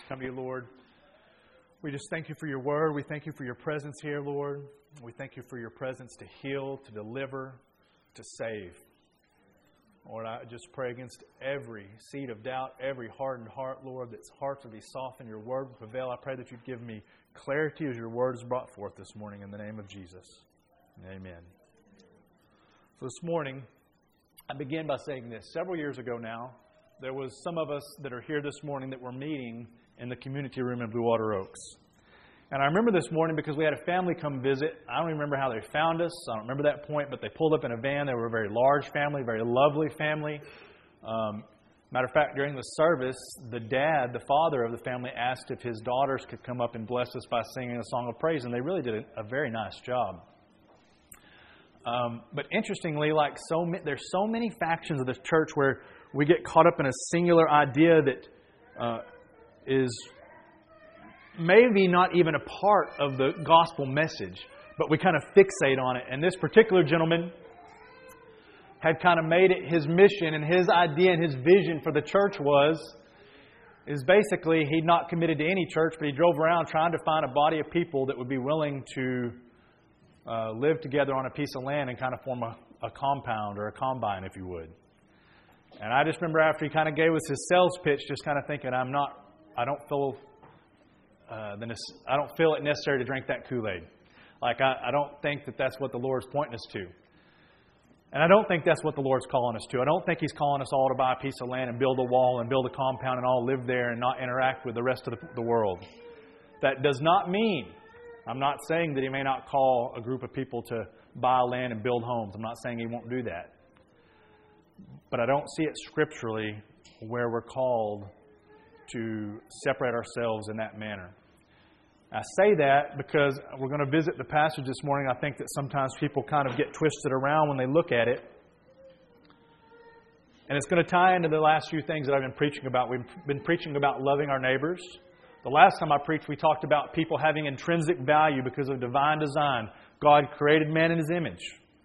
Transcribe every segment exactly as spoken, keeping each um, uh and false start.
Come to you, Lord. We just thank you for your word. We thank you for your presence here, Lord. We thank you for your presence to heal, to deliver, to save. Lord, I just pray against every seed of doubt, every hardened heart, Lord, that hearts will be softened, your word will prevail. I pray that you'd give me clarity as your word is brought forth this morning in the name of Jesus. Amen. So this morning, I begin by saying this. Several years ago now, there was some of us that are here this morning that were meeting in the community room in Blue Water Oaks. And I remember this morning because we had a family come visit. I don't even remember how they found us. I don't remember that point, but they pulled up in a van. They were a very large family, very lovely family. Um, matter of fact, during the service, the dad, the father of the family, asked if his daughters could come up and bless us by singing a song of praise, and they really did a, a very nice job. Um, but interestingly, like so, there's so many factions of this church where we get caught up in a singular idea that uh, is maybe not even a part of the gospel message, but we kind of fixate on it. And this particular gentleman had kind of made it his mission, and his idea and his vision for the church was, is basically he'd not committed to any church, but he drove around trying to find a body of people that would be willing to uh, live together on a piece of land and kind of form a, a compound or a combine, if you would. And I just remember after he kind of gave us his sales pitch, just kind of thinking, I'm not, I don't feel, uh, the, I don't feel it necessary to drink that Kool-Aid. Like I, I don't think that that's what the Lord's pointing us to. And I don't think that's what the Lord's calling us to. I don't think He's calling us all to buy a piece of land and build a wall and build a compound and all live there and not interact with the rest of the, the world. That does not mean, I'm not saying that He may not call a group of people to buy land and build homes. I'm not saying He won't do that. But I don't see it scripturally where we're called to separate ourselves in that manner. I say that because we're going to visit the passage this morning. I think that sometimes people kind of get twisted around when they look at it. And it's going to tie into the last few things that I've been preaching about. We've been preaching about loving our neighbors. The last time I preached, we talked about people having intrinsic value because of divine design. God created man in His image.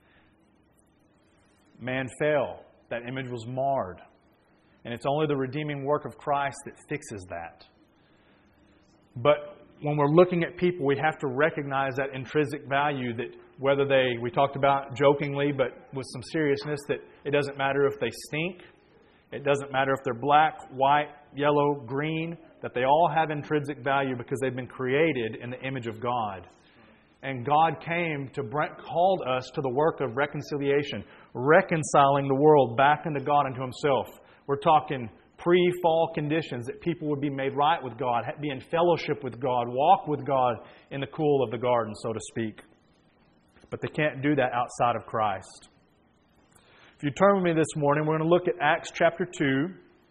Man fell. That image was marred. And it's only the redeeming work of Christ that fixes that. But when we're looking at people, we have to recognize that intrinsic value, that whether they, we talked about jokingly, but with some seriousness, that it doesn't matter if they stink. It doesn't matter if they're black, white, yellow, green, that they all have intrinsic value because they've been created in the image of God. And God came to called us to the work of reconciliation, reconciling the world back into God and to Himself. We're talking pre-fall conditions, that people would be made right with God, be in fellowship with God, walk with God in the cool of the garden, so to speak. But they can't do that outside of Christ. If you turn with me this morning, we're going to look at Acts chapter two.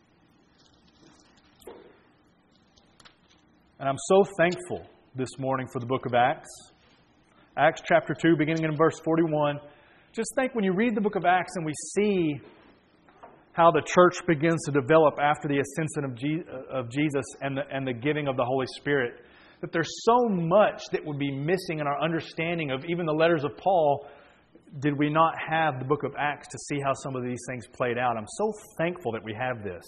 And I'm so thankful this morning for the book of Acts. Acts chapter two, beginning in verse forty-one. Just think when you read the book of Acts and we see how the church begins to develop after the ascension of, Je- of Jesus and the, and the giving of the Holy Spirit, that there's so much that would be missing in our understanding of even the letters of Paul did we not have the book of Acts to see how some of these things played out. I'm so thankful that we have this.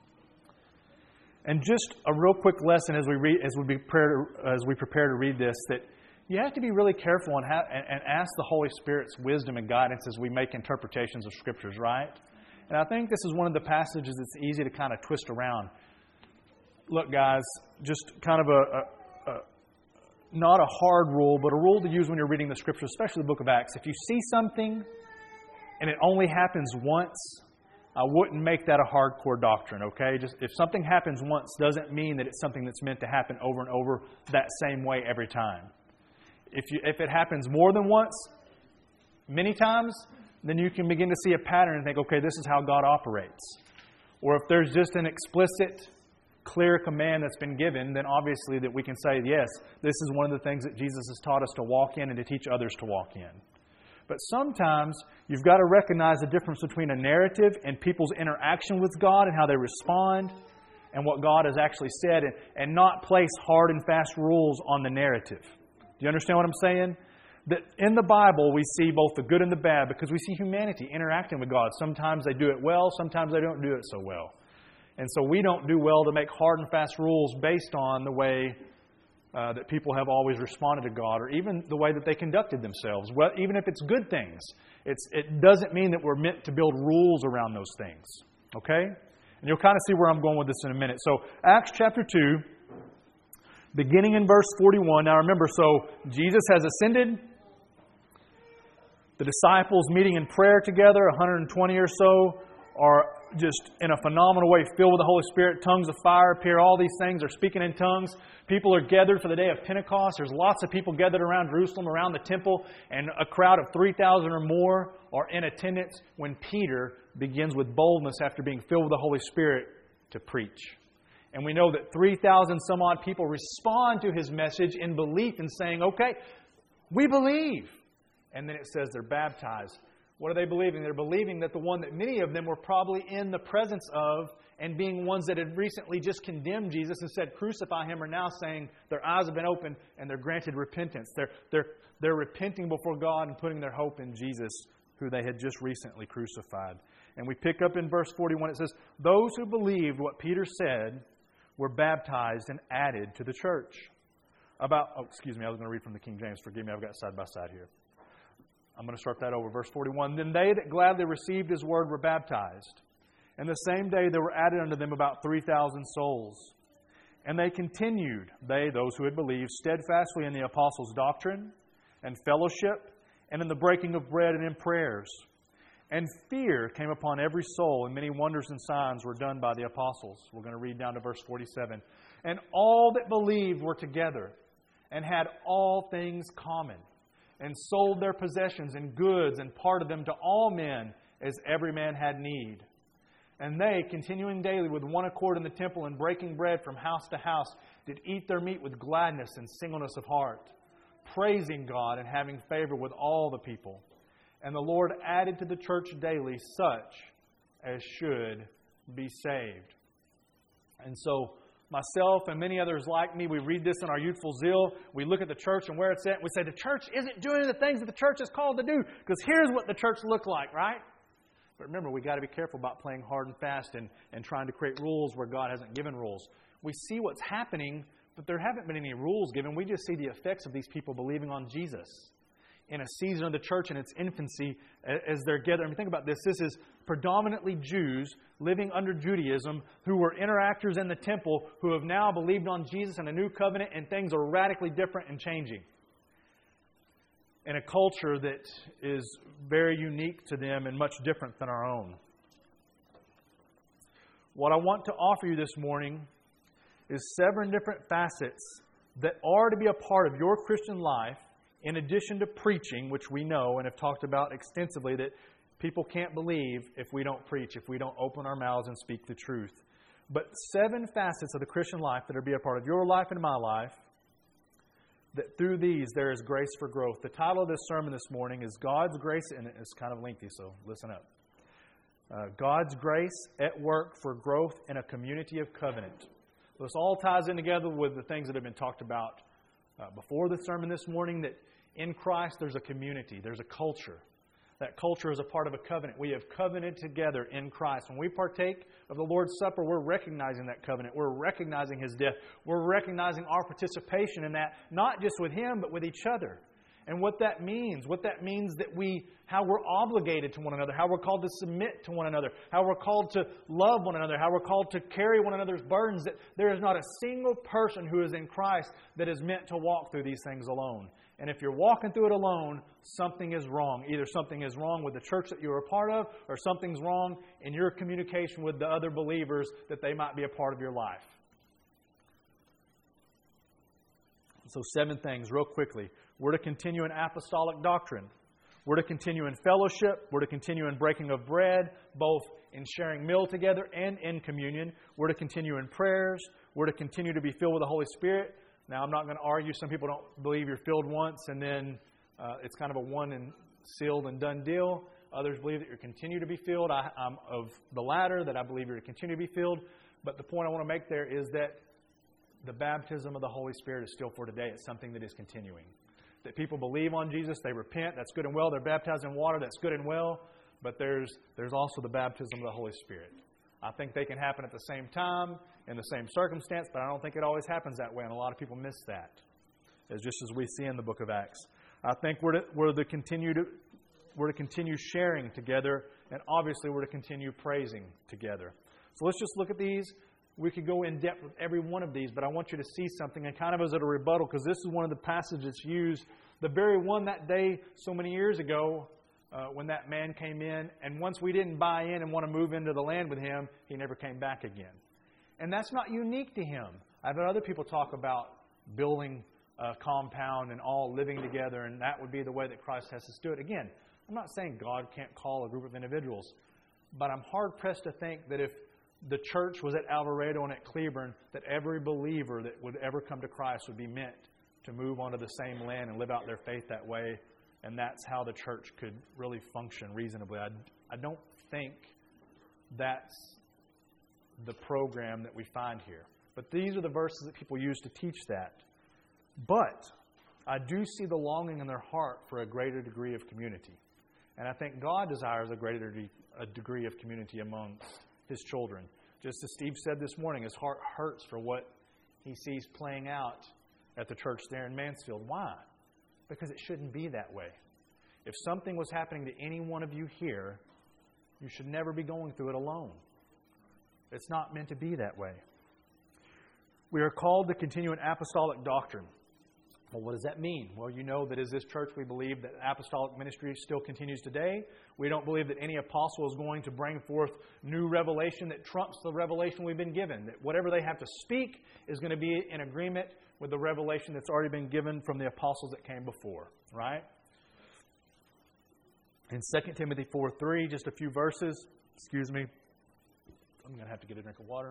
And just a real quick lesson as we read, as we prepare, as we prepare to read this, that you have to be really careful and, have, and, and ask the Holy Spirit's wisdom and guidance as we make interpretations of Scriptures, right? And I think this is one of the passages that's easy to kind of twist around. Look, guys, just kind of a, a, a not a hard rule, but a rule to use when you're reading the Scriptures, especially the book of Acts. If you see something and it only happens once, I wouldn't make that a hardcore doctrine, okay? Just if something happens once doesn't mean that it's something that's meant to happen over and over that same way every time. If you if it happens more than once, many times, then you can begin to see a pattern and think, okay, this is how God operates. Or if there's just an explicit, clear command that's been given, then obviously that we can say, yes, this is one of the things that Jesus has taught us to walk in and to teach others to walk in. But sometimes you've got to recognize the difference between a narrative and people's interaction with God and how they respond and what God has actually said, and, and not place hard and fast rules on the narrative. Do you understand what I'm saying? That in the Bible we see both the good and the bad because we see humanity interacting with God. Sometimes they do it well, sometimes they don't do it so well. And so we don't do well to make hard and fast rules based on the way uh, that people have always responded to God, or even the way that they conducted themselves. Well, even if it's good things, it's, it doesn't mean that we're meant to build rules around those things. Okay? And you'll kind of see where I'm going with this in a minute. So Acts chapter two, beginning in verse forty-one. Now remember, so Jesus has ascended. The disciples meeting in prayer together, one hundred twenty or so, are just in a phenomenal way filled with the Holy Spirit. Tongues of fire appear. All these things are speaking in tongues. People are gathered for the day of Pentecost. There's lots of people gathered around Jerusalem, around the temple, and a crowd of three thousand or more are in attendance when Peter begins with boldness after being filled with the Holy Spirit to preach. And we know that three thousand some odd people respond to his message in belief and saying, okay, we believe. And then it says they're baptized. What are they believing? They're believing that the one that many of them were probably in the presence of and being ones that had recently just condemned Jesus and said, crucify Him, are now saying their eyes have been opened and they're granted repentance. They're, they're, they're repenting before God and putting their hope in Jesus, who they had just recently crucified. And we pick up in verse forty-one, it says, those who believed what Peter said were baptized and added to the church. About, oh, excuse me, I was going to read from the King James. Forgive me, I've got side by side here. I'm going to start that over. Verse forty-one. Then they that gladly received His word were baptized. And the same day there were added unto them about three thousand souls. And they continued, they, those who had believed, steadfastly in the apostles' doctrine and fellowship and in the breaking of bread and in prayers. And fear came upon every soul, and many wonders and signs were done by the apostles. We're going to read down to verse forty-seven. And all that believed were together and had all things common, and sold their possessions and goods and parted them to all men as every man had need. And they, continuing daily with one accord in the temple and breaking bread from house to house, did eat their meat with gladness and singleness of heart, praising God and having favor with all the people. And the Lord added to the church daily such as should be saved. And so, myself and many others like me, we read this in our youthful zeal. We look at the church and where it's at, and we say, the church isn't doing the things that the church is called to do, because here's what the church looked like, right? But remember, we've got to be careful about playing hard and fast and, and trying to create rules where God hasn't given rules. We see what's happening, but there haven't been any rules given. We just see the effects of these people believing on Jesus in a season of the church in its infancy as they're gathered. I mean, think about this. This is predominantly Jews living under Judaism who were interactors in the temple who have now believed on Jesus and a new covenant, and things are radically different and changing in a culture that is very unique to them and much different than our own. What I want to offer you this morning is seven different facets that are to be a part of your Christian life, in addition to preaching, which we know and have talked about extensively, that people can't believe if we don't preach, if we don't open our mouths and speak the truth. But seven facets of the Christian life that are to be a part of your life and my life, that through these there is grace for growth. The title of this sermon this morning is God's Grace, and it's kind of lengthy, so listen up. Uh, God's Grace at Work for Growth in a Community of Covenant. This all ties in together with the things that have been talked about uh, before the sermon this morning, that in Christ there's a community, there's a culture. That culture is a part of a covenant. We have covenanted together in Christ. When we partake of the Lord's Supper, we're recognizing that covenant. We're recognizing His death. We're recognizing our participation in that, not just with Him, but with each other. And what that means, what that means that we, how we're obligated to one another, how we're called to submit to one another, how we're called to love one another, how we're called to carry one another's burdens, that there is not a single person who is in Christ that is meant to walk through these things alone. And if you're walking through it alone, something is wrong. Either something is wrong with the church that you're a part of, or something's wrong in your communication with the other believers that they might be a part of your life. So seven things real quickly. We're to continue in apostolic doctrine. We're to continue in fellowship. We're to continue in breaking of bread, both in sharing meal together and in communion. We're to continue in prayers. We're to continue to be filled with the Holy Spirit. Now, I'm not going to argue. Some people don't believe you're filled once and then uh, it's kind of a one and sealed and done deal. Others believe that you continue to be filled. I, I'm of the latter, that I believe you're to continue to be filled. But the point I want to make there is that the baptism of the Holy Spirit is still for today. It's something that is continuing. That people believe on Jesus, they repent, that's good and well. They're baptized in water, that's good and well. But there's there's also the baptism of the Holy Spirit. I think they can happen at the same time, in the same circumstance, but I don't think it always happens that way, and a lot of people miss that, as just as we see in the book of Acts. I think we're to, we're to continue to we're to continue sharing together, and obviously we're to continue praising together. So let's just look at these. We could go in depth with every one of these, but I want you to see something, and kind of as a rebuttal, because this is one of the passages that's used, the very one that day so many years ago, Uh, when that man came in, and once we didn't buy in and want to move into the land with him, he never came back again. And that's not unique to him. I've had other people talk about building a compound and all living together, and that would be the way that Christ has us do it. Again, I'm not saying God can't call a group of individuals, but I'm hard-pressed to think that if the church was at Alvarado and at Cleburne, that every believer that would ever come to Christ would be meant to move onto the same land and live out their faith that way. And that's how the church could really function reasonably. I, I don't think that's the program that we find here. But these are the verses that people use to teach that. But I do see the longing in their heart for a greater degree of community. And I think God desires a greater de- a degree of community amongst His children. Just as Steve said this morning, his heart hurts for what he sees playing out at the church there in Mansfield. Why? Because it shouldn't be that way. If something was happening to any one of you here, you should never be going through it alone. It's not meant to be that way. We are called to continue an apostolic doctrine. Well, what does that mean? Well, you know that as this church we believe that apostolic ministry still continues today. We don't believe that any apostle is going to bring forth new revelation that trumps the revelation we've been given. That whatever they have to speak is going to be in agreement with the revelation that's already been given from the apostles that came before. Right? In Second Timothy four three, just a few verses. Excuse me. I'm going to have to get a drink of water.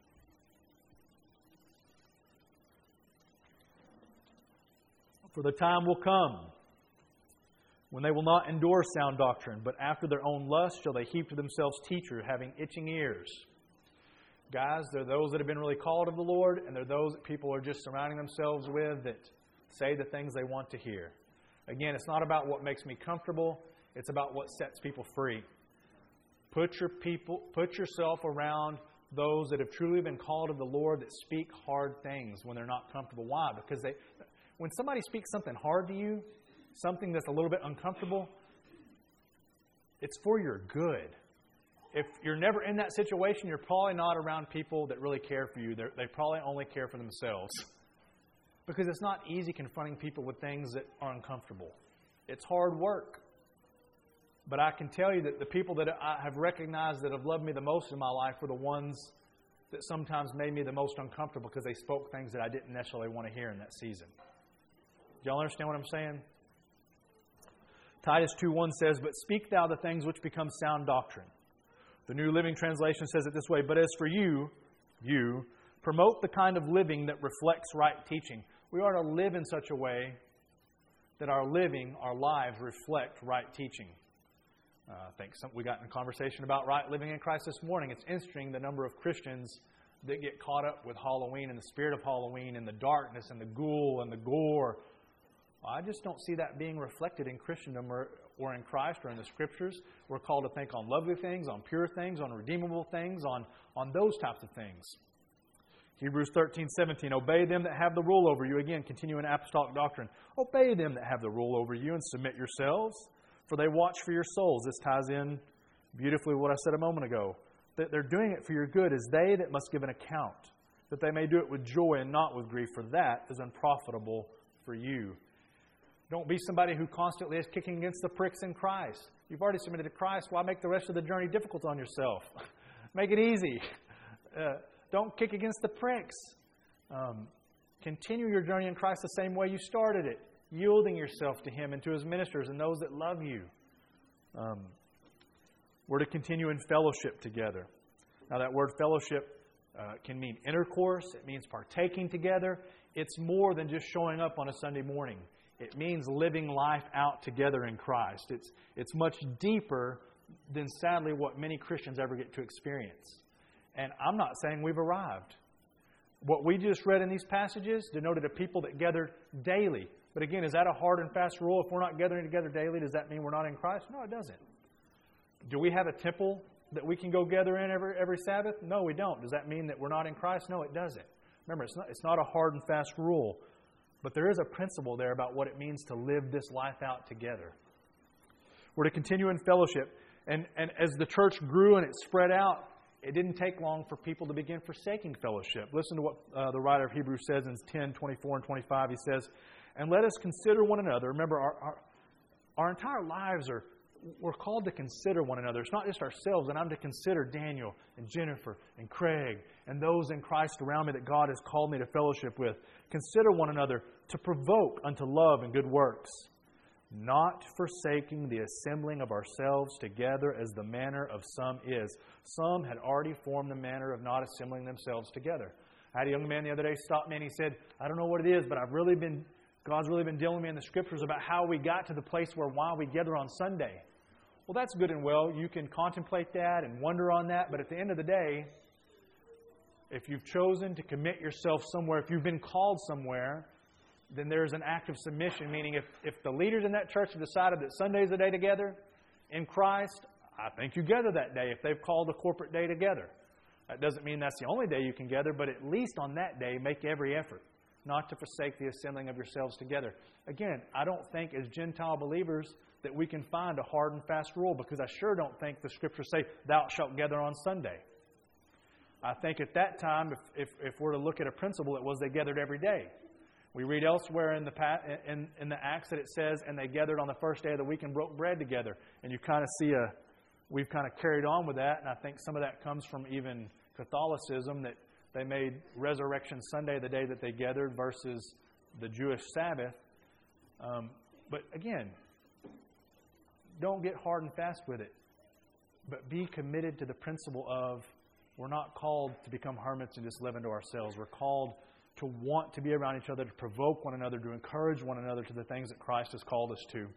For the time will come when they will not endure sound doctrine, but after their own lust shall they heap to themselves teachers having itching ears. Guys, there are those that have been really called of the Lord, and there are those that people are just surrounding themselves with that say the things they want to hear. Again, it's not about what makes me comfortable. It's about what sets people free. Put your people, put yourself around those that have truly been called of the Lord that speak hard things when they're not comfortable. Why? Because they... When somebody speaks something hard to you, something that's a little bit uncomfortable, it's for your good. If you're never in that situation, you're probably not around people that really care for you. They're, they probably only care for themselves. Because it's not easy confronting people with things that are uncomfortable. It's hard work. But I can tell you that the people that I have recognized that have loved me the most in my life were the ones that sometimes made me the most uncomfortable because they spoke things that I didn't necessarily want to hear in that season. Do y'all understand what I'm saying? Titus two one says, "But speak thou the things which become sound doctrine." The New Living Translation says it this way, "But as for you, you, promote the kind of living that reflects right teaching." We are to live in such a way that our living, our lives reflect right teaching. Uh, I think some, we got in a conversation about right living in Christ this morning. It's interesting the number of Christians that get caught up with Halloween and the spirit of Halloween and the darkness and the ghoul and the gore. I just don't see that being reflected in Christendom or, or in Christ or in the Scriptures. We're called to think on lovely things, on pure things, on redeemable things, on, on those types of things. Hebrews thirteen seventeen, "Obey them that have the rule over you." Again, continuing apostolic doctrine. "Obey them that have the rule over you and submit yourselves, for they watch for your souls." This ties in beautifully with what I said a moment ago. That they're doing it for your good is they that must give an account, that they may do it with joy and not with grief, for that is unprofitable for you. Don't be somebody who constantly is kicking against the pricks in Christ. You've already submitted to Christ. Why make the rest of the journey difficult on yourself? Make it easy. Uh, don't kick against the pricks. Um, continue your journey in Christ the same way you started it, yielding yourself to Him and to His ministers and those that love you. Um, we're to continue in fellowship together. Now, that word fellowship uh, can mean intercourse. It means partaking together. It's more than just showing up on a Sunday morning. It means living life out together in Christ. It's, it's much deeper than, sadly, what many Christians ever get to experience. And I'm not saying we've arrived. What we just read in these passages denoted a people that gathered daily. But again, is that a hard and fast rule? If we're not gathering together daily, does that mean we're not in Christ? No, it doesn't. Do we have a temple that we can go gather in every every Sabbath? No, we don't. Does that mean that we're not in Christ? No, it doesn't. Remember, it's not, it's not a hard and fast rule. But there is a principle there about what it means to live this life out together. We're to continue in fellowship. And, and as the church grew and it spread out, it didn't take long for people to begin forsaking fellowship. Listen to what uh, the writer of Hebrews says in ten, twenty-four and twenty-five. He says, and let us consider one another. Remember, our, our, our entire lives are, we're called to consider one another. It's not just ourselves. And I'm to consider Daniel and Jennifer and Craig and those in Christ around me that God has called me to fellowship with. Consider one another to provoke unto love and good works, not forsaking the assembling of ourselves together as the manner of some is. Some had already formed the manner of not assembling themselves together. I had a young man the other day stop me and he said, I don't know what it is, but I've really been, God's really been dealing with me in the Scriptures about how we got to the place where why we gather on Sunday. Well, that's good and well. You can contemplate that and wonder on that, but at the end of the day, if you've chosen to commit yourself somewhere, if you've been called somewhere, then there's an act of submission, meaning if, if the leaders in that church have decided that Sunday's a day together in Christ, I think you gather that day if they've called a corporate day together. That doesn't mean that's the only day you can gather, but at least on that day, make every effort not to forsake the assembling of yourselves together. Again, I don't think as Gentile believers that we can find a hard and fast rule, because I sure don't think the Scriptures say, thou shalt gather on Sunday. I think at that time, if, if, if we're to look at a principle, it was they gathered every day. We read elsewhere in the in, in the Acts that it says, and they gathered on the first day of the week and broke bread together. And you kind of see a, we've kind of carried on with that. And I think some of that comes from even Catholicism, that they made Resurrection Sunday the day that they gathered versus the Jewish Sabbath. Um, but again, don't get hard and fast with it. But be committed to the principle of we're not called to become hermits and just live into ourselves. We're called to want to be around each other, to provoke one another, to encourage one another to the things that Christ has called us to,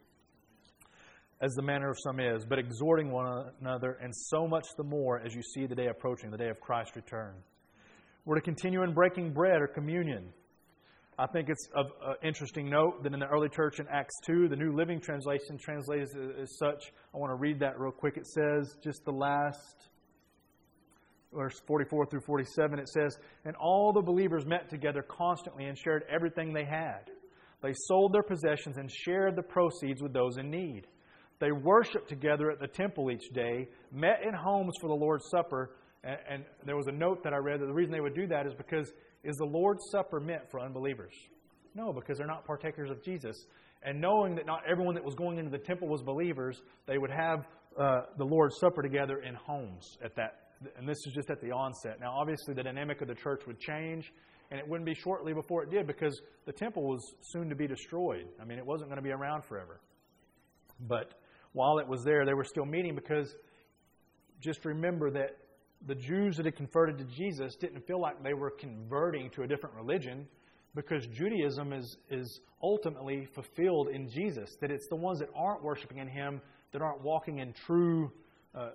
as the manner of some is, but exhorting one another, and so much the more as you see the day approaching, the day of Christ's return. We're to continue in breaking bread or communion. I think it's of uh, interesting note that in the early church in Acts two, the New Living Translation translates as, as such. I want to read that real quick. It says, just the last verse forty-four through forty-seven, it says, and all the believers met together constantly and shared everything they had. They sold their possessions and shared the proceeds with those in need. They worshiped together at the temple each day, met in homes for the Lord's Supper. And, and there was a note that I read that the reason they would do that is because, is the Lord's Supper meant for unbelievers? No, because they're not partakers of Jesus. And knowing that not everyone that was going into the temple was believers, they would have uh, the Lord's Supper together in homes at that. And this is just at the onset. Now, obviously, the dynamic of the church would change, and it wouldn't be shortly before it did, because the temple was soon to be destroyed. I mean, it wasn't going to be around forever. But while it was there, they were still meeting, because just remember that the Jews that had converted to Jesus didn't feel like they were converting to a different religion, because Judaism is, is ultimately fulfilled in Jesus. That it's the ones that aren't worshiping in Him that aren't walking in true uh,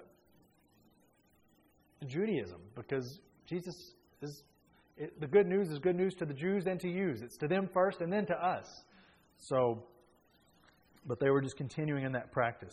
Judaism, because Jesus is, it, the good news is good news to the Jews and to you. It's to them first and then to us. So, but they were just continuing in that practice.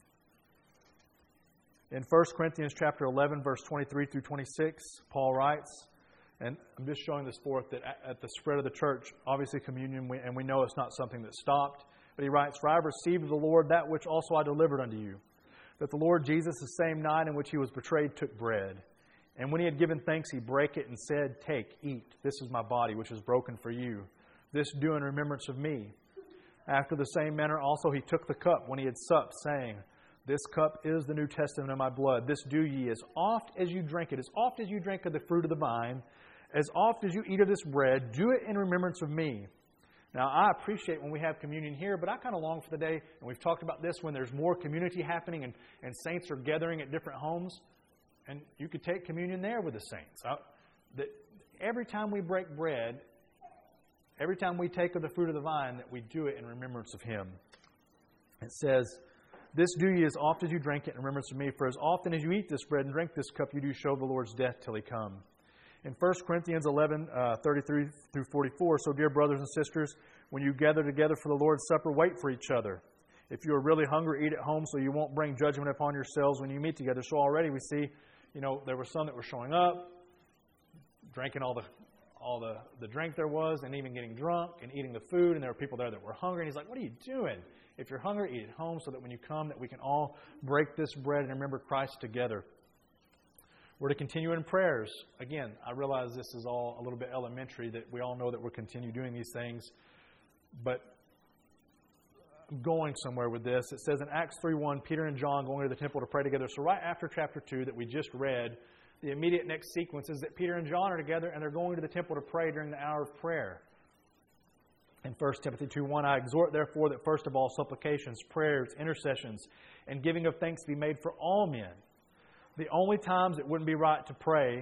In First Corinthians chapter eleven, verse twenty-three through twenty-six, Paul writes, and I'm just showing this forth, that at the spread of the church, obviously communion, and we know it's not something that stopped, but he writes, for I have received of the Lord that which also I delivered unto you, that the Lord Jesus, the same night in which He was betrayed, took bread. And when He had given thanks, He brake it and said, take, eat. This is my body, which is broken for you. This do in remembrance of me. After the same manner also He took the cup when He had supped, saying, this cup is the New Testament of my blood. This do ye as oft as you drink it. As oft as you drink of the fruit of the vine, as oft as you eat of this bread, do it in remembrance of me. Now, I appreciate when we have communion here, but I kind of long for the day, and we've talked about this, when there's more community happening and, and saints are gathering at different homes, and you could take communion there with the saints. I, that every time we break bread, every time we take of the fruit of the vine, that we do it in remembrance of Him. It says, this do ye as oft as you drink it in remembrance of me, for as often as you eat this bread and drink this cup, you do show the Lord's death till He come. In First Corinthians eleven, uh, thirty-three through forty-four, so dear brothers and sisters, when you gather together for the Lord's Supper, wait for each other. If you are really hungry, eat at home so you won't bring judgment upon yourselves when you meet together. So already we see, you know, there were some that were showing up, drinking all the all the, the drink there was, and even getting drunk and eating the food. And there were people there that were hungry. And he's like, what are you doing? If you're hungry, eat at home so that when you come, that we can all break this bread and remember Christ together. We're to continue in prayers. Again, I realize this is all a little bit elementary, that we all know that we'll continue doing these things. But I'm going somewhere with this. It says in Acts three one, Peter and John going to the temple to pray together. So right after chapter two that we just read, the immediate next sequence is that Peter and John are together and they're going to the temple to pray during the hour of prayer. In First Timothy two one, I exhort therefore that first of all supplications, prayers, intercessions, and giving of thanks be made for all men. The only times it wouldn't be right to pray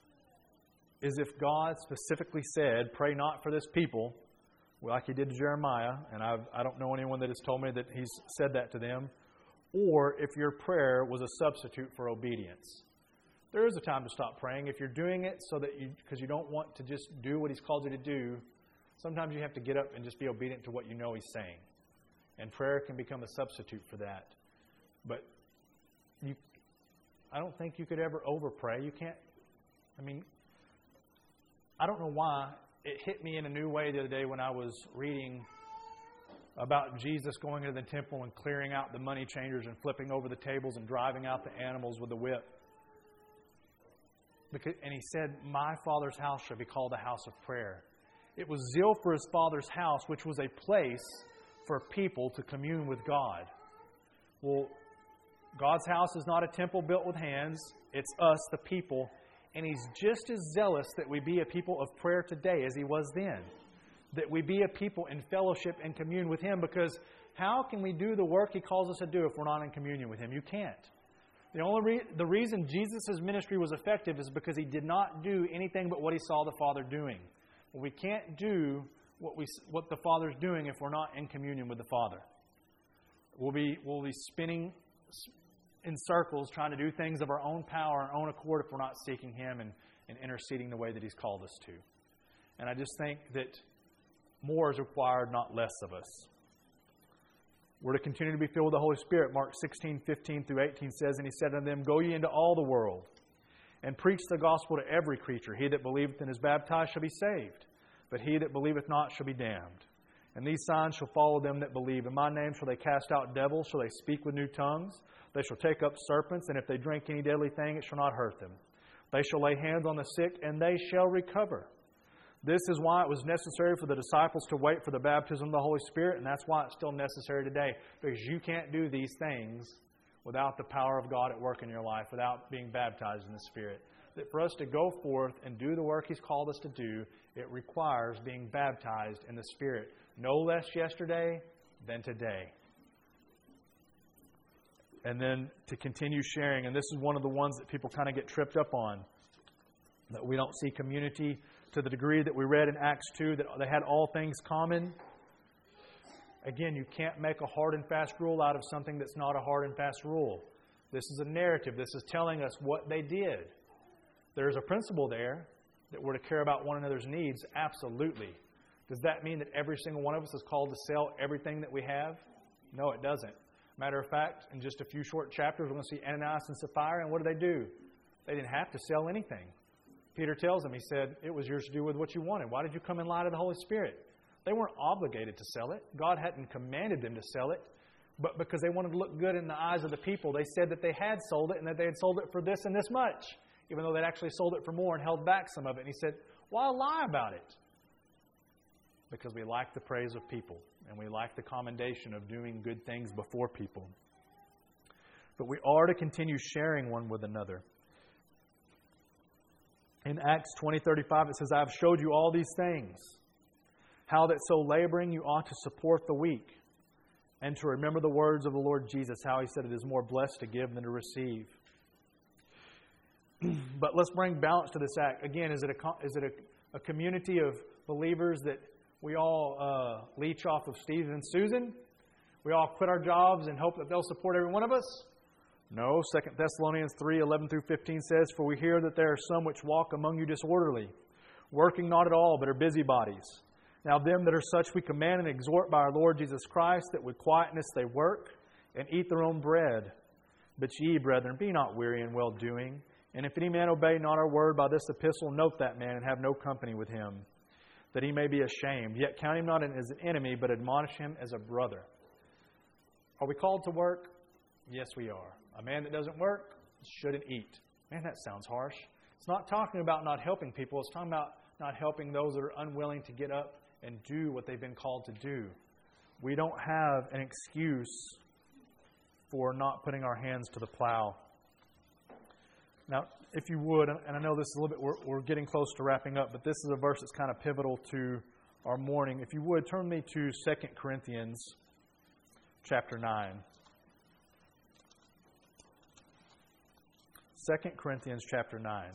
is if God specifically said, pray not for this people, like He did to Jeremiah, and I've, I don't know anyone that has told me that He's said that to them, or if your prayer was a substitute for obedience. There is a time to stop praying. If you're doing it so that you, because you don't want to just do what He's called you to do, sometimes you have to get up and just be obedient to what you know He's saying. And prayer can become a substitute for that. But you, I don't think you could ever overpray. You can't, I mean, I don't know why. It hit me in a new way the other day when I was reading about Jesus going into the temple and clearing out the money changers and flipping over the tables and driving out the animals with the whip. Because, and He said, my Father's house shall be called a house of prayer. It was zeal for His Father's house, which was a place for people to commune with God. Well, God's house is not a temple built with hands. It's us, the people. And He's just as zealous that we be a people of prayer today as He was then. That we be a people in fellowship and commune with Him. Because how can we do the work He calls us to do if we're not in communion with Him? You can't. The only re- the reason Jesus' ministry was effective is because He did not do anything but what He saw the Father doing. Well, we can't do what we what the Father's doing if we're not in communion with the Father. We'll be we'll be spinning in circles trying to do things of our own power, our own accord, if we're not seeking Him and, and interceding the way that He's called us to. And I just think that more is required, not less of us. We're to continue to be filled with the Holy Spirit. Mark sixteen, fifteen through eighteen says, and He said unto them, go ye into all the world, and preach the gospel to every creature. He that believeth and is baptized shall be saved, but he that believeth not shall be damned. And these signs shall follow them that believe. In my name shall they cast out devils, shall they speak with new tongues. They shall take up serpents, and if they drink any deadly thing, it shall not hurt them. They shall lay hands on the sick, and they shall recover. This is why it was necessary for the disciples to wait for the baptism of the Holy Spirit, and that's why it's still necessary today. Because you can't do these things without the power of God at work in your life, without being baptized in the Spirit. That for us to go forth and do the work He's called us to do, it requires being baptized in the Spirit. No less yesterday than today. And then to continue sharing, and this is one of the ones that people kind of get tripped up on, that we don't see community to the degree that we read in Acts two, that they had all things common. Again, you can't make a hard and fast rule out of something that's not a hard and fast rule. This is a narrative. This is telling us what they did. There's a principle there that we're to care about one another's needs. Absolutely. Does that mean that every single one of us is called to sell everything that we have? No, it doesn't. Matter of fact, in just a few short chapters, we're going to see Ananias and Sapphira, and what did they do? They didn't have to sell anything. Peter tells them, he said, it was yours to do with what you wanted. Why did you come in light of the Holy Spirit? They weren't obligated to sell it. God hadn't commanded them to sell it. But because they wanted to look good in the eyes of the people, they said that they had sold it and that they had sold it for this and this much, even though they'd actually sold it for more and held back some of it. And he said, why lie about it? Because we like the praise of people and we like the commendation of doing good things before people. But we are to continue sharing one with another. In Acts twenty thirty-five, it says, I have showed you all these things, how that so laboring you ought to support the weak, and to remember the words of the Lord Jesus, how He said it is more blessed to give than to receive. But let's bring balance to this act. Again, is it a, is it a, a community of believers that we all uh, leech off of Steve and Susan? We all quit our jobs and hope that they'll support every one of us? No. Second Thessalonians three, eleven through fifteen says, for we hear that there are some which walk among you disorderly, working not at all, but are busybodies. Now them that are such we command and exhort by our Lord Jesus Christ, that with quietness they work and eat their own bread. But ye, brethren, be not weary in well-doing. And if any man obey not our word by this epistle, note that man, and have no company with him, that he may be ashamed. Yet count him not as an enemy, but admonish him as a brother. Are we called to work? Yes, we are. A man that doesn't work shouldn't eat. Man, that sounds harsh. It's not talking about not helping people. It's talking about not helping those that are unwilling to get up and do what they've been called to do. We don't have an excuse for not putting our hands to the plow. Now, if you would, and I know this is a little bit, we're, we're getting close to wrapping up, but this is a verse that's kind of pivotal to our morning. If you would, turn me to Second Corinthians chapter nine. Second Corinthians chapter nine.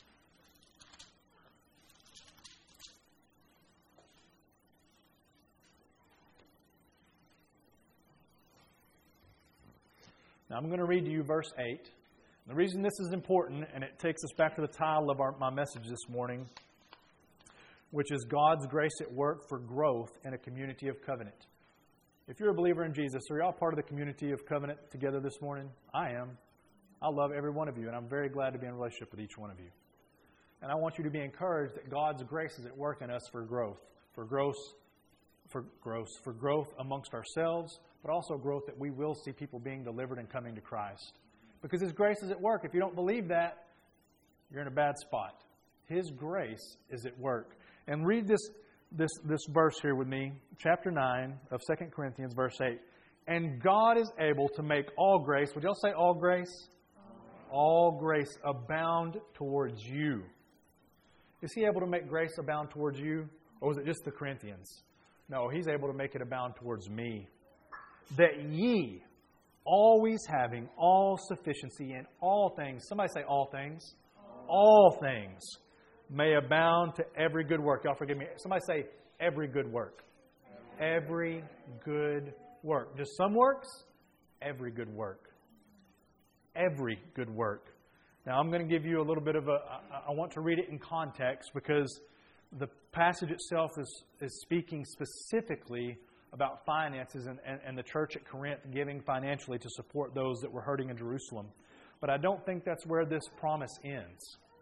Now I'm going to read to you verse eight. The reason this is important, and it takes us back to the title of our, my message this morning, which is God's grace at work for growth in a community of covenant. If you're a believer in Jesus, are you all part of the community of covenant together this morning? I am. I love every one of you, and I'm very glad to be in a relationship with each one of you. And I want you to be encouraged that God's grace is at work in us for growth, for growth, for growth, for growth amongst ourselves, but also growth that we will see people being delivered and coming to Christ. Because His grace is at work. If you don't believe that, you're in a bad spot. His grace is at work. And read this, this, this verse here with me, chapter nine of Second Corinthians, verse eight. And God is able to make all grace, would y'all say all grace? All grace abound towards you. Is He able to make grace abound towards you? Or was it just the Corinthians? No, He's able to make it abound towards me. That ye, always having all sufficiency in all things. Somebody say all things. All, all things may abound to every good work. Y'all forgive me. Somebody say every good work. Every good work. Just some works? Every good work. Every good work. Now I'm going to give you a little bit of a, I want to read it in context because the passage itself is, is speaking specifically about finances and, and, and the church at Corinth giving financially to support those that were hurting in Jerusalem. But I don't think that's where this promise ends.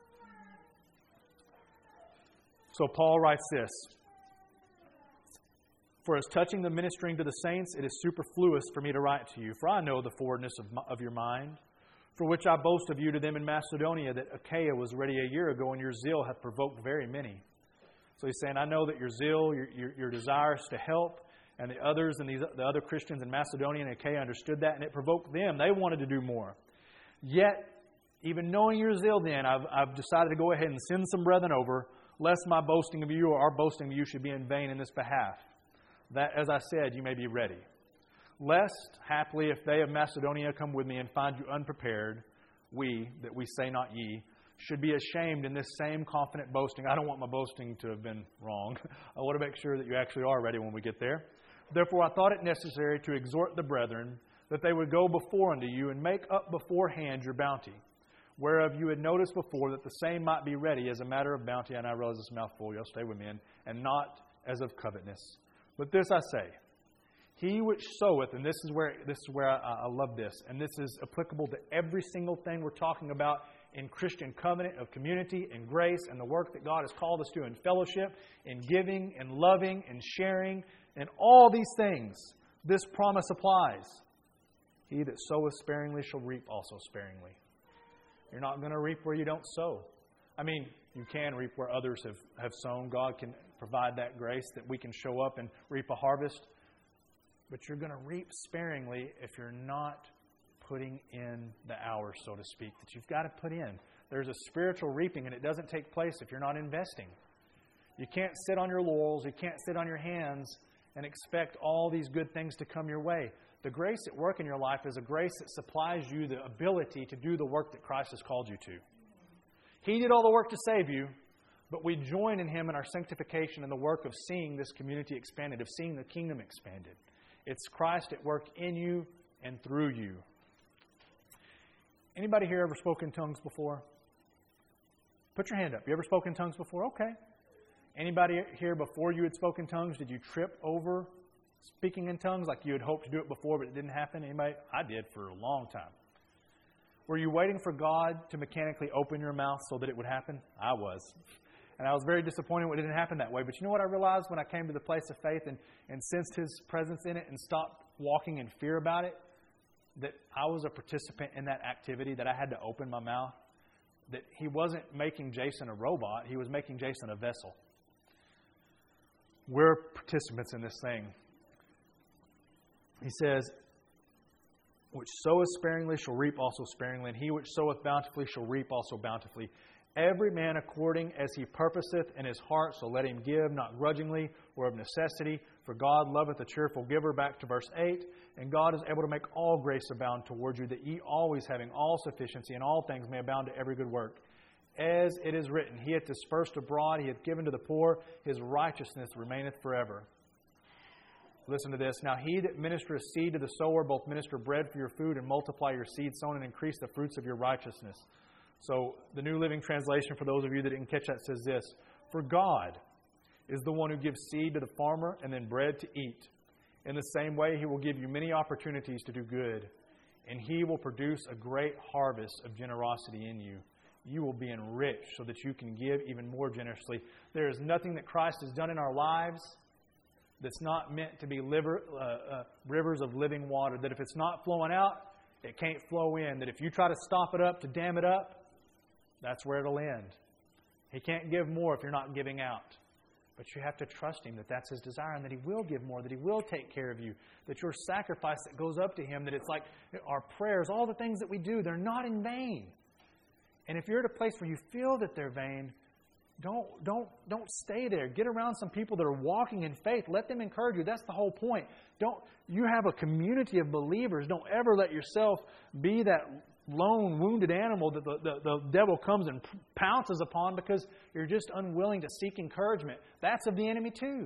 So Paul writes this. For as touching the ministering to the saints, it is superfluous for me to write to you. For I know the forwardness of, of your mind, for which I boast of you to them in Macedonia, that Achaia was ready a year ago, and your zeal hath provoked very many. So he's saying, I know that your zeal, your, your, your desires to help, and the others and these, the other Christians in Macedonia and Achaia understood that, and it provoked them. They wanted to do more. Yet, even knowing your zeal then, I've, I've decided to go ahead and send some brethren over, lest my boasting of you or our boasting of you should be in vain in this behalf. That, as I said, you may be ready. Lest, haply, if they of Macedonia come with me and find you unprepared, we, that we say not ye, should be ashamed in this same confident boasting. I don't want my boasting to have been wrong. I want to make sure that you actually are ready when we get there. Therefore, I thought it necessary to exhort the brethren that they would go before unto you and make up beforehand your bounty, whereof you had noticed before that the same might be ready as a matter of bounty. And I realize this mouthful, you'll stay with me, and, and not as of covetousness. But this I say, he which soweth, and this is where this is where I, I love this, and this is applicable to every single thing we're talking about in Christian covenant of community and grace and the work that God has called us to in fellowship, in giving and loving and sharing and all these things. This promise applies. He that soweth sparingly shall reap also sparingly. You're not going to reap where you don't sow. I mean, you can reap where others have, have sown. God can provide that grace that we can show up and reap a harvest. But you're going to reap sparingly if you're not putting in the hours, so to speak, that you've got to put in. There's a spiritual reaping, and it doesn't take place if you're not investing. You can't sit on your laurels. You can't sit on your hands and expect all these good things to come your way. The grace at work in your life is a grace that supplies you the ability to do the work that Christ has called you to. He did all the work to save you, but we join in Him in our sanctification and the work of seeing this community expanded, of seeing the kingdom expanded. It's Christ at work in you and through you. Anybody here ever spoken in tongues before? Put your hand up. You ever spoken in tongues before? Okay. Anybody here before you had spoken tongues, did you trip over speaking in tongues like you had hoped to do it before but it didn't happen? Anybody? I did for a long time. Were you waiting for God to mechanically open your mouth so that it would happen? I was. And I was very disappointed when it didn't happen that way. But you know what I realized when I came to the place of faith and, and sensed His presence in it and stopped walking in fear about it? That I was a participant in that activity, that I had to open my mouth. That He wasn't making Jason a robot. He was making Jason a vessel. We're participants in this thing. He says, which soweth sparingly shall reap also sparingly, and he which soweth bountifully shall reap also bountifully. Every man according as he purposeth in his heart, so let him give, not grudgingly or of necessity, for God loveth a cheerful giver, back to verse eight. And God is able to make all grace abound toward you, that ye always having all sufficiency in all things may abound to every good work. As it is written, He hath dispersed abroad, He hath given to the poor, His righteousness remaineth forever. Listen to this. Now He that ministereth seed to the sower, both minister bread for your food, and multiply your seed sown, and increase the fruits of your righteousness. So the New Living Translation, for those of you that didn't catch that, says this: For God is the one who gives seed to the farmer and then bread to eat. In the same way, He will give you many opportunities to do good, and He will produce a great harvest of generosity in you. You will be enriched so that you can give even more generously. There is nothing that Christ has done in our lives that's not meant to be liver, uh, uh, rivers of living water. That if it's not flowing out, it can't flow in. That if you try to stop it up, to dam it up, that's where it'll end. He can't give more if you're not giving out. But you have to trust Him that that's His desire and that He will give more, that He will take care of you, that your sacrifice that goes up to Him, that it's like our prayers, all the things that we do, they're not in vain. And if you're at a place where you feel that they're vain, don't, don't, don't stay there. Get around some people that are walking in faith. Let them encourage you. That's the whole point. Don't, you have a community of believers. Don't ever let yourself be that lone, wounded animal that the, the, the devil comes and pounces upon because you're just unwilling to seek encouragement. That's of the enemy too.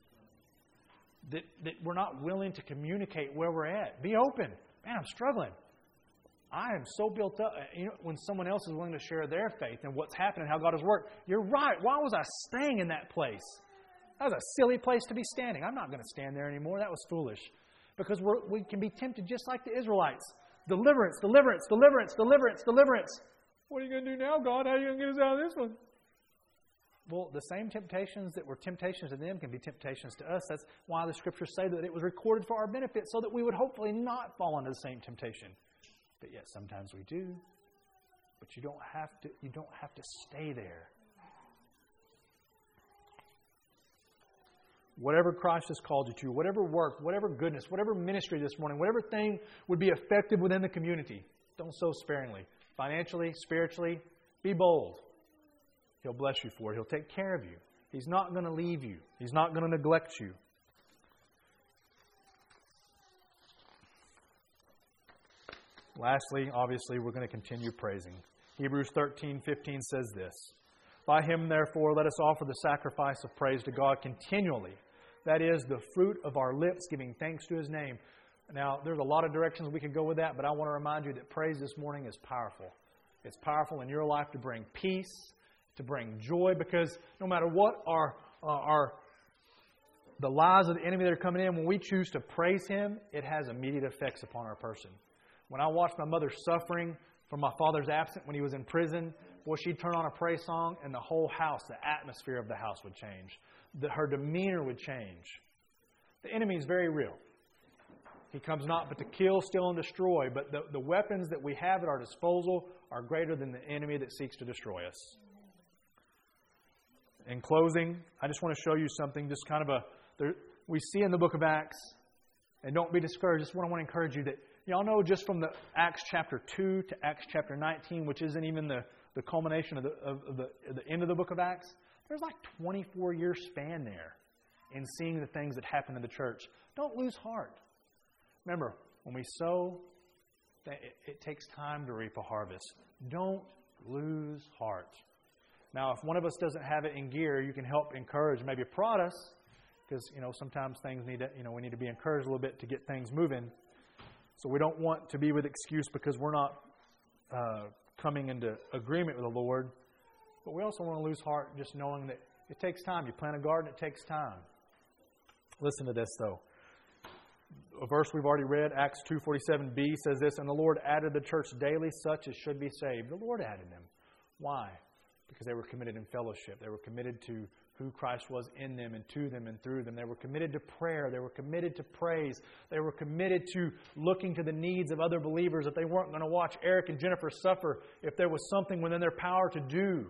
That, that we're not willing to communicate where we're at. Be open. Man, I'm struggling. I am so built up. You know, when someone else is willing to share their faith and what's happened and how God has worked, you're right. Why was I staying in that place? That was a silly place to be standing. I'm not going to stand there anymore. That was foolish. Because we're, we can be tempted just like the Israelites. Deliverance, deliverance, deliverance, deliverance, deliverance. What are you going to do now, God? How are you going to get us out of this one? Well, the same temptations that were temptations to them can be temptations to us. That's why the Scriptures say that it was recorded for our benefit so that we would hopefully not fall into the same temptation. But yet sometimes we do. But you don't have to, you don't have to stay there. Whatever Christ has called you to, whatever work, whatever goodness, whatever ministry this morning, whatever thing would be effective within the community, don't sow sparingly. Financially, spiritually, be bold. He'll bless you for it. He'll take care of you. He's not going to leave you. He's not going to neglect you. Lastly, obviously, we're going to continue praising. Hebrews thirteen fifteen says this: By Him, therefore, let us offer the sacrifice of praise to God continually. That is, the fruit of our lips, giving thanks to His name. Now, there's a lot of directions we could go with that, but I want to remind you that praise this morning is powerful. It's powerful in your life to bring peace, to bring joy, because no matter what our, uh, our the lies of the enemy that are coming in, when we choose to praise Him, it has immediate effects upon our person. When I watched my mother suffering from my father's absence when he was in prison, boy, she'd turn on a praise song and the whole house, the atmosphere of the house would change. The, her demeanor would change. The enemy is very real. He comes not but to kill, steal, and destroy. But the, the weapons that we have at our disposal are greater than the enemy that seeks to destroy us. In closing, I just want to show you something, just kind of a, there, we see in the book of Acts, and don't be discouraged, just what I want to encourage you that, y'all know just from the Acts chapter two to Acts chapter nineteen, which isn't even the, the culmination of the, of, of the, of the end of the book of Acts, there's like twenty-four year span there in seeing the things that happen in the church. Don't lose heart. Remember, when we sow, it, it takes time to reap a harvest. Don't lose heart. Now, if one of us doesn't have it in gear, you can help encourage, maybe prod us, because, you know, sometimes things need to, you know, we need to be encouraged a little bit to get things moving. So we don't want to be with excuse because we're not uh, coming into agreement with the Lord. But we also want to lose heart just knowing that It takes time. You plant a garden, it takes time. Listen to this, though. A verse we've already read, Acts two forty-seven b, says this, "And the Lord added the church daily such as should be saved." The Lord added them. Why? Because they were committed in fellowship. They were committed to who Christ was in them and to them and through them. They were committed to prayer. They were committed to praise. They were committed to looking to the needs of other believers. That they weren't going to watch Eric and Jennifer suffer if there was something within their power to do.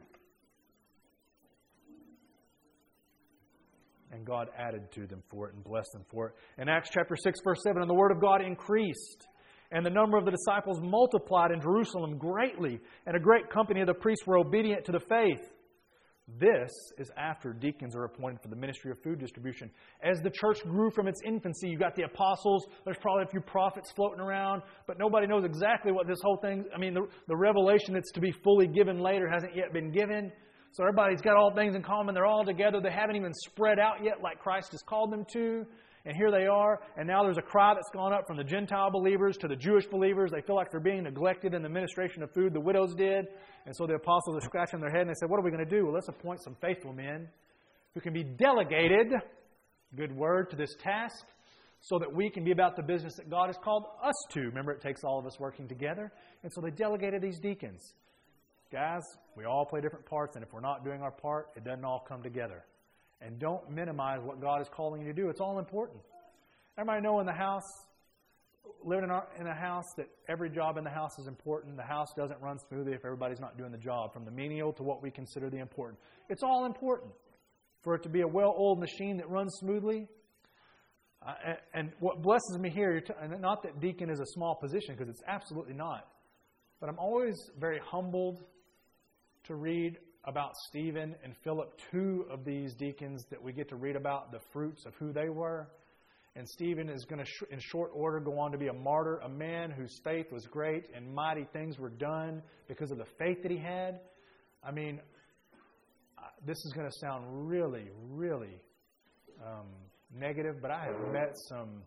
And God added to them for it and blessed them for it. In Acts chapter six, verse seven, "And the word of God increased, and the number of the disciples multiplied in Jerusalem greatly, and a great company of the priests were obedient to the faith." This is after deacons are appointed for the ministry of food distribution. As the church grew from its infancy, you got the apostles, there's probably a few prophets floating around, but nobody knows exactly what this whole thing, I mean, the, the revelation that's to be fully given later hasn't yet been given. So everybody's got all things in common. They're all together. They haven't even spread out yet like Christ has called them to. And here they are. And now there's a cry that's gone up from the Gentile believers to the Jewish believers. They feel like they're being neglected in the administration of food. The widows did. And so the apostles are scratching their head and they said, what are we going to do? Well, let's appoint some faithful men who can be delegated, good word, to this task so that we can be about the business that God has called us to. Remember, it takes all of us working together. And so they delegated these deacons. Guys, we all play different parts, and if we're not doing our part, it doesn't all come together. And don't minimize what God is calling you to do. It's all important. Everybody know in the house, living in, our, in a house, that every job in the house is important. The house doesn't run smoothly if everybody's not doing the job, from the menial to what we consider the important. It's all important for it to be a well-oiled machine that runs smoothly. Uh, and, and what blesses me here, t- and not that deacon is a small position, because it's absolutely not, but I'm always very humbled to read about Stephen and Philip, two of these deacons that we get to read about the fruits of who they were. And Stephen is going to, sh- in short order, go on to be a martyr, a man whose faith was great and mighty things were done because of the faith that he had. I mean, this is going to sound really, really um, negative, but I have met some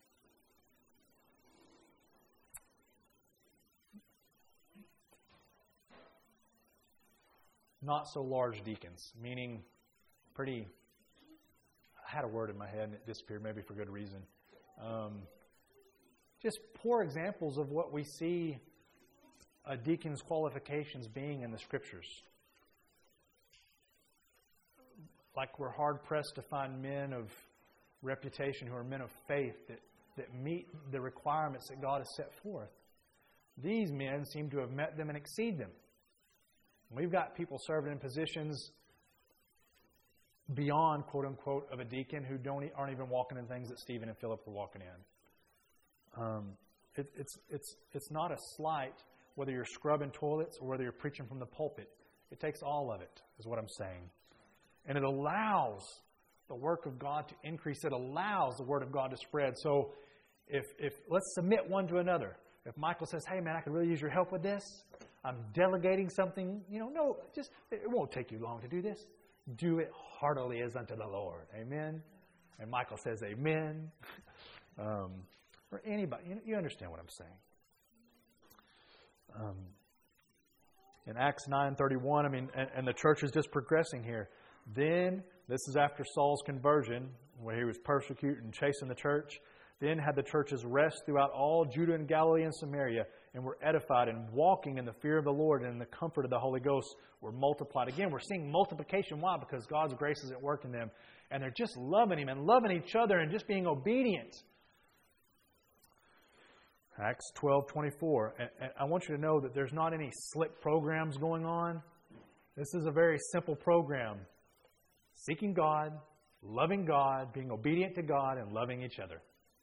not so large deacons, meaning pretty, I had a word in my head and it disappeared, maybe for good reason. Um, just poor examples of what we see a deacon's qualifications being in the Scriptures. Like we're hard-pressed to find men of reputation who are men of faith that, that meet the requirements that God has set forth. These men seem to have met them and exceed them. We've got people serving in positions beyond, quote unquote, of a deacon who don't aren't even walking in things that Stephen and Philip were walking in. Um, it, it's it's it's not a slight whether you're scrubbing toilets or whether you're preaching from the pulpit. It takes all of it, is what I'm saying, and it allows the work of God to increase. It allows the word of God to spread. So, if if let's submit one to another. If Michael says, "Hey man, I could really use your help with this. I'm delegating something," you know, no, just, it won't take you long to do this. Do it heartily as unto the Lord. Amen? And Michael says, amen. Um, or anybody, you, you understand what I'm saying. Um, in Acts nine thirty-one, I mean, and, and the church is just progressing here. Then, this is after Saul's conversion, where he was persecuting and chasing the church. Then had the churches rest throughout all Judah and Galilee and Samaria, and were edified, and walking in the fear of the Lord and in the comfort of the Holy Ghost were multiplied. Again, we're seeing multiplication. Why? Because God's grace is at work in them. And they're just loving Him and loving each other and just being obedient. Acts twelve twenty-four. And I want you to know that there's not any slick programs going on. This is a very simple program. Seeking God, loving God, being obedient to God, and loving each other.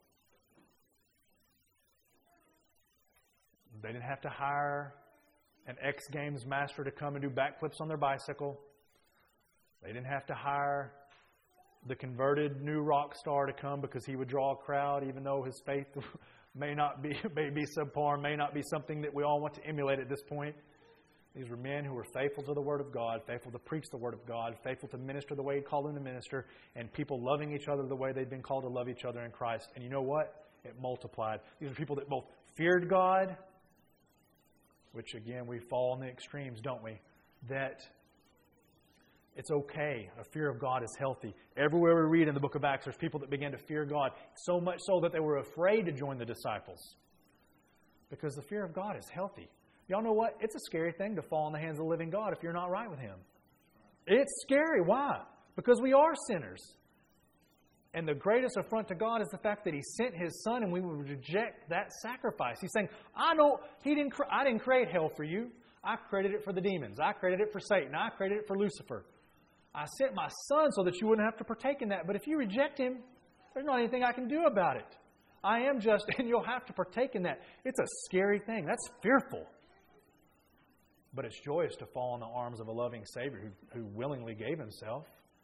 They didn't have to hire an X Games master to come and do backflips on their bicycle. They didn't have to hire the converted new rock star to come because he would draw a crowd, even though his faith may not be, may be subpar, may not be something that we all want to emulate at this point. These were men who were faithful to the Word of God, faithful to preach the Word of God, faithful to minister the way He called them to minister, and people loving each other the way they'd been called to love each other in Christ. And you know what? It multiplied. These are people that both feared God, which again, we fall on the extremes, don't we? That It's okay. A fear of God is healthy. Everywhere we read in the book of Acts, there's people that began to fear God, so much so that they were afraid to join the disciples. Because the fear of God is healthy. Y'all know what? It's a scary thing to fall in the hands of the living God if you're not right with Him. It's scary. Why? Because we are sinners. And the greatest affront to God is the fact that He sent His Son and we would reject that sacrifice. He's saying, I know He didn't, I didn't create hell for you. I created it for the demons. I created it for Satan. I created it for Lucifer. I sent my Son so that you wouldn't have to partake in that. But if you reject Him, there's not anything I can do about it. I am just, and you'll have to partake in that. It's a scary thing. That's fearful. But it's joyous to fall in the arms of a loving Savior who, who willingly gave Himself.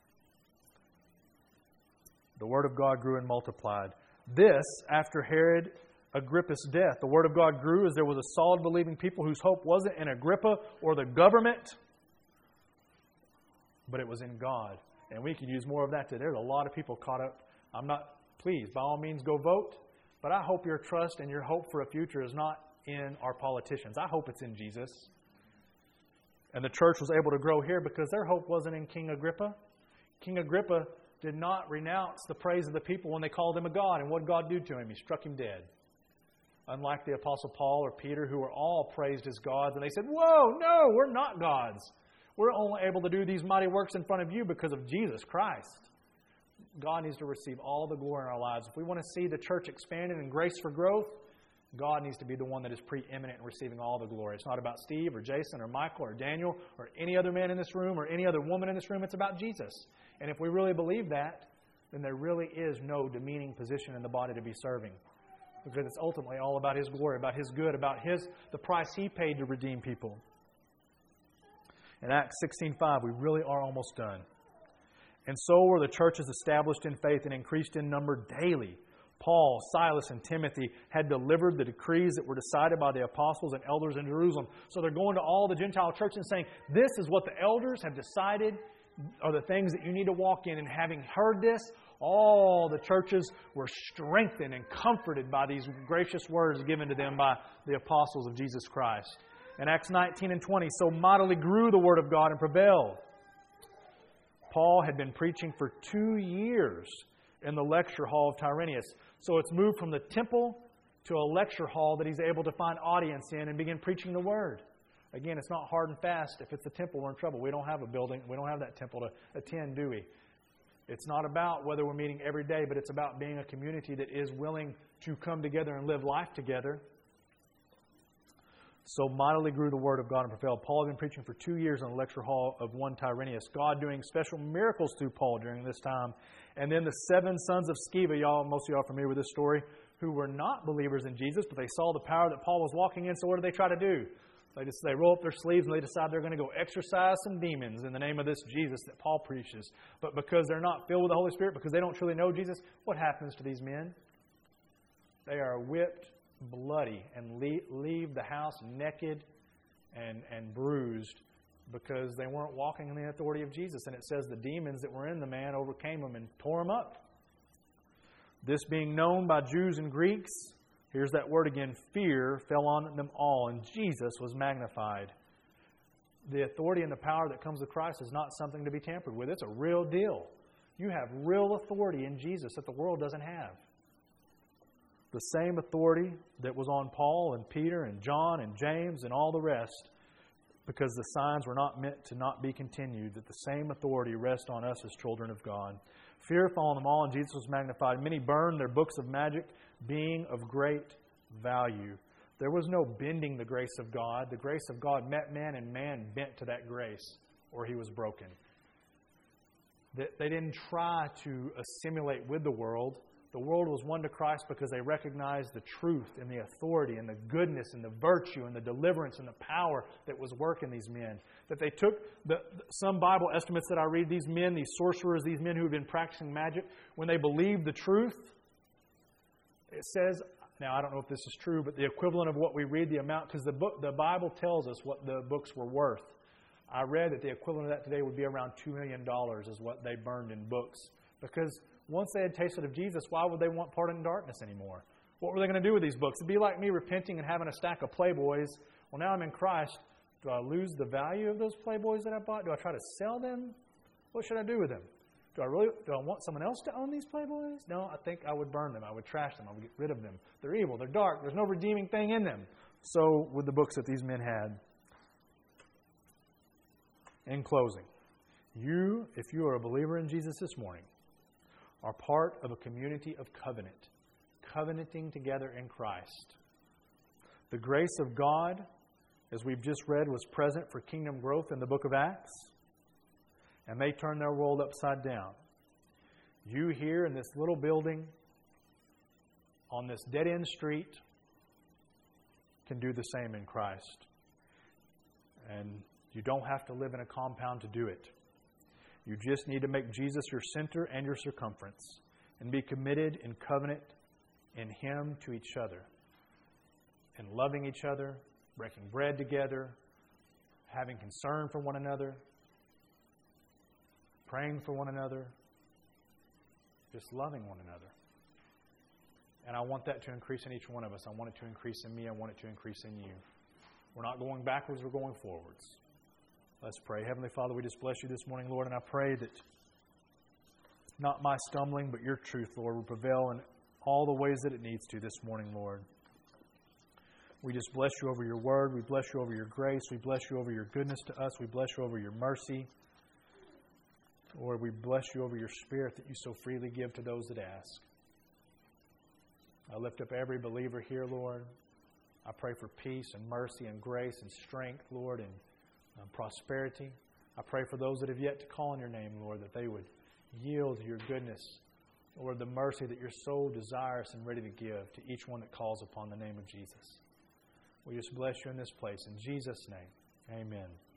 The Word of God grew and multiplied. This, after Herod Agrippa's death. The Word of God grew as there was a solid believing people whose hope wasn't in Agrippa or the government, but it was in God. And we could use more of that today. There's a lot of people caught up. I'm not, please, by all means, go vote. But I hope your trust and your hope for a future is not in our politicians. I hope it's in Jesus. And the church was able to grow here because their hope wasn't in King Agrippa. King Agrippa did not renounce the praise of the people when they called him a god. And what did God do to him? He struck him dead. Unlike the Apostle Paul or Peter, who were all praised as gods. And they said, whoa, no, we're not gods. We're only able to do these mighty works in front of you because of Jesus Christ. God needs to receive all the glory in our lives. If we want to see the church expanded in grace for growth, God needs to be the one that is preeminent in receiving all the glory. It's not about Steve or Jason or Michael or Daniel or any other man in this room or any other woman in this room. It's about Jesus. And if we really believe that, then there really is no demeaning position in the body to be serving. Because it's ultimately all about His glory, about His good, about His the price He paid to redeem people. In Acts sixteen five, we really are almost done. And so were the churches established in faith and increased in number daily. Paul, Silas, and Timothy had delivered the decrees that were decided by the apostles and elders in Jerusalem. So they're going to all the Gentile churches and saying, this is what the elders have decided are the things that you need to walk in. And having heard this, all the churches were strengthened and comforted by these gracious words given to them by the apostles of Jesus Christ. In Acts nineteen and twenty, so mightily grew the Word of God and prevailed. Paul had been preaching for two years in the lecture hall of Tyrannus. So it's moved from the temple to a lecture hall that he's able to find audience in and begin preaching the Word. Again, it's not hard and fast. If it's a temple, we're in trouble. We don't have a building. We don't have that temple to attend, do we? It's not about whether we're meeting every day, but it's about being a community that is willing to come together and live life together. So mightily grew the Word of God and prevailed. Paul had been preaching for two years in the lecture hall of one Tyrannus. God doing special miracles through Paul during this time. And then the seven sons of Sceva, y'all, most of y'all are familiar with this story, who were not believers in Jesus, but they saw the power that Paul was walking in. So what did they try to do? They just they roll up their sleeves and they decide they're going to go exorcise some demons in the name of this Jesus that Paul preaches. But because they're not filled with the Holy Spirit, because they don't truly know Jesus, what happens to these men? They are whipped bloody and leave, leave the house naked and, and bruised because they weren't walking in the authority of Jesus. And it says the demons that were in the man overcame them and tore him up. This being known by Jews and Greeks, here's that word again, fear fell on them all, and Jesus was magnified. The authority and the power that comes with Christ is not something to be tampered with. It's a real deal. You have real authority in Jesus that the world doesn't have. The same authority that was on Paul and Peter and John and James and all the rest, because the signs were not meant to not be continued, that the same authority rests on us as children of God. Fear fell on them all, and Jesus was magnified. Many burned their books of magic, being of great value. There was no bending the grace of God. The grace of God met man, and man bent to that grace, or he was broken. They didn't try to assimilate with the world. The world was won to Christ because they recognized the truth and the authority and the goodness and the virtue and the deliverance and the power that was working these men. That they took the, some Bible estimates that I read, these men, these sorcerers, these men who had been practicing magic, when they believed the truth, it says, now I don't know if this is true, but the equivalent of what we read, the amount, because the book, the Bible tells us what the books were worth. I read that the equivalent of that today would be around two million dollars is what they burned in books. Because once they had tasted of Jesus, why would they want part in darkness anymore? What were they going to do with these books? It'd be like me repenting and having a stack of Playboys. Well, now I'm in Christ. Do I lose the value of those Playboys that I bought? Do I try to sell them? What should I do with them? Do I really do I want someone else to own these Playboys? No, I think I would burn them. I would trash them. I would get rid of them. They're evil. They're dark. There's no redeeming thing in them. So with the books that these men had. In closing, you, if you are a believer in Jesus this morning, are part of a community of covenant, covenanting together in Christ. The grace of God, as we've just read, was present for kingdom growth in the book of Acts. And they turned their world upside down. You here in this little building, on this dead-end street, can do the same in Christ. And you don't have to live in a compound to do it. You just need to make Jesus your center and your circumference and be committed in covenant in Him to each other. And loving each other, breaking bread together, having concern for one another, praying for one another, just loving one another. And I want that to increase in each one of us. I want it to increase in me. I want it to increase in you. We're not going backwards, we're going forwards. Let's pray. Heavenly Father, we just bless you this morning, Lord, and I pray that not my stumbling, but your truth, Lord, will prevail in all the ways that it needs to this morning, Lord. We just bless you over your word. We bless you over your grace. We bless you over your goodness to us. We bless you over your mercy. Lord, we bless you over your Spirit that you so freely give to those that ask. I lift up every believer here, Lord. I pray for peace and mercy and grace and strength, Lord, and um, prosperity. I pray for those that have yet to call on your name, Lord, that they would yield to your goodness, Lord, the mercy that you're so desirous and ready to give to each one that calls upon the name of Jesus. We just bless you in this place. In Jesus' name, amen.